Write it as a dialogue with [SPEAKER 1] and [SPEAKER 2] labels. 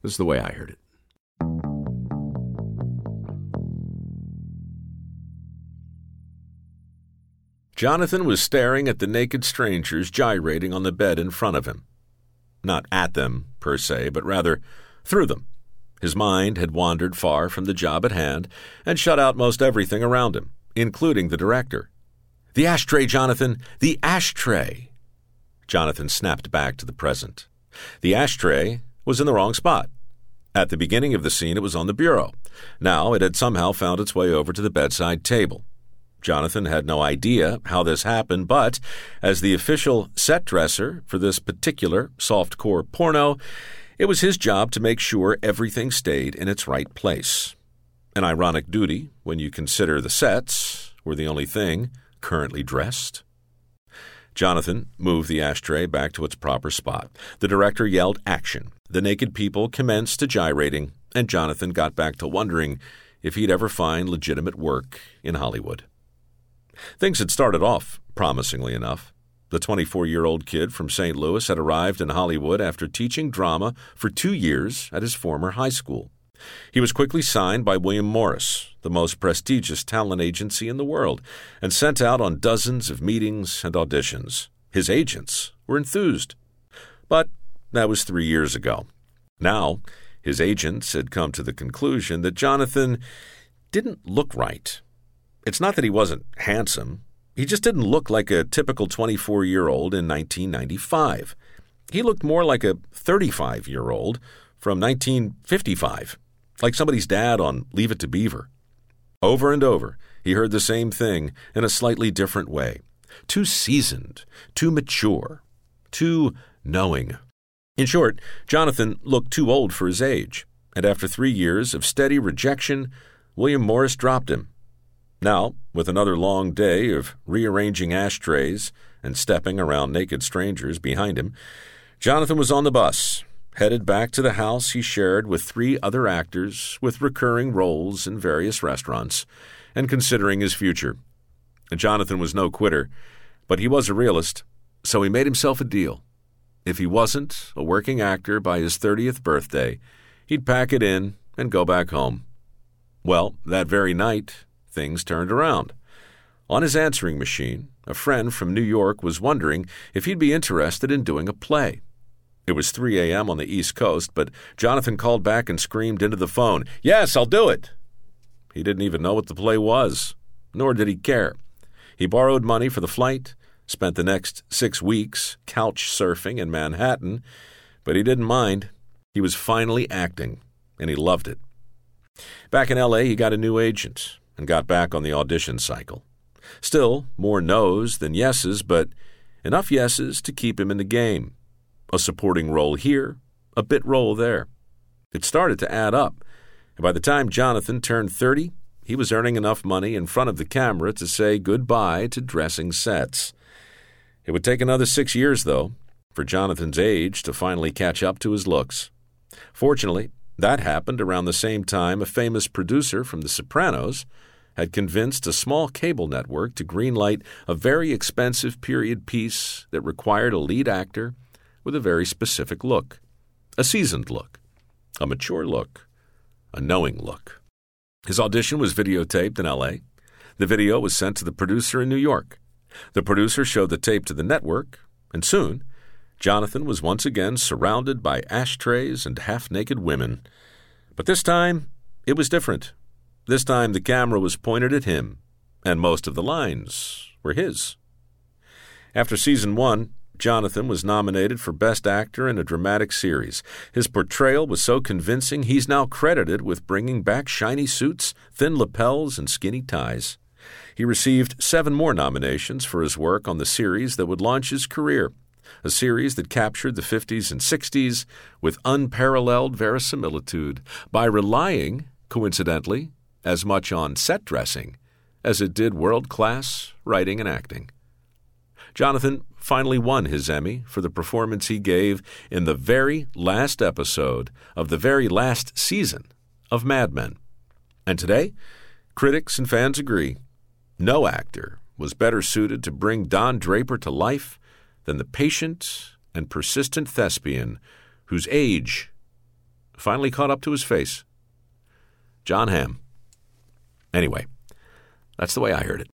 [SPEAKER 1] This is the way I heard it.
[SPEAKER 2] Jonathan was staring at the naked strangers gyrating on the bed in front of him. Not at them, per se, but rather through them. His mind had wandered far from the job at hand and shut out most everything around him, including the director. "The ashtray, Jonathan! The ashtray!" Jonathan snapped back to the present. The ashtray was in the wrong spot. At the beginning of the scene, it was on the bureau. Now it had somehow found its way over to the bedside table. Jonathan had no idea how this happened, but as the official set dresser for this particular softcore porno, it was his job to make sure everything stayed in its right place. An ironic duty when you consider the sets were the only thing currently dressed. Jonathan moved the ashtray back to its proper spot. The director yelled action. The naked people commenced to gyrating, and Jonathan got back to wondering if he'd ever find legitimate work in Hollywood. Things had started off promisingly enough. The 24-year-old kid from St. Louis had arrived in Hollywood after teaching drama for 2 years at his former high school. He was quickly signed by William Morris, the most prestigious talent agency in the world, and sent out on dozens of meetings and auditions. His agents were enthused. But that was 3 years ago. Now, his agents had come to the conclusion that Jonathan didn't look right. It's not that he wasn't handsome. He just didn't look like a typical 24-year-old in 1995. He looked more like a 35-year-old from 1955, like somebody's dad on Leave It to Beaver. Over and over, he heard the same thing in a slightly different way. Too seasoned, too mature, too knowing. In short, Jonathan looked too old for his age, and after 3 years of steady rejection, William Morris dropped him. Now, with another long day of rearranging ashtrays and stepping around naked strangers behind him, Jonathan was on the bus, headed back to the house he shared with 3 other actors with recurring roles in various restaurants, and considering his future. Jonathan was no quitter, but he was a realist, so he made himself a deal. If he wasn't a working actor by his 30th birthday, he'd pack it in and go back home. Well, that very night, things turned around. On his answering machine, a friend from New York was wondering if he'd be interested in doing a play. It was 3 a.m. on the East Coast, but Jonathan called back and screamed into the phone, "Yes, I'll do it!" He didn't even know what the play was, nor did he care. He borrowed money for the flight, spent the next 6 weeks couch surfing in Manhattan, but he didn't mind. He was finally acting, and he loved it. Back in L.A., he got a new agent and got back on the audition cycle. Still, more no's than yeses, but enough yeses to keep him in the game. A supporting role here, a bit role there. It started to add up, and by the time Jonathan turned 30, he was earning enough money in front of the camera to say goodbye to dressing sets. It would take another 6 years, though, for Jonathan's age to finally catch up to his looks. Fortunately, that happened around the same time a famous producer from The Sopranos had convinced a small cable network to greenlight a very expensive period piece that required a lead actor with a very specific look, a seasoned look, a mature look, a knowing look. His audition was videotaped in L.A. The video was sent to the producer in New York. The producer showed the tape to the network, and soon, Jonathan was once again surrounded by ashtrays and half-naked women. But this time, it was different. This time the camera was pointed at him, and most of the lines were his. After Season 1, Jonathan was nominated for Best Actor in a Dramatic Series. His portrayal was so convincing he's now credited with bringing back shiny suits, thin lapels, and skinny ties. He received 7 more nominations for his work on the series that would launch his career, a series that captured the 50s and 60s with unparalleled verisimilitude by relying, coincidentally, as much on set dressing as it did world-class writing and acting. Jonathan finally won his Emmy for the performance he gave in the very last episode of the very last season of Mad Men. And today, critics and fans agree, no actor was better suited to bring Don Draper to life than the patient and persistent thespian whose age finally caught up to his face. John Hamm. Anyway, that's the way I heard it.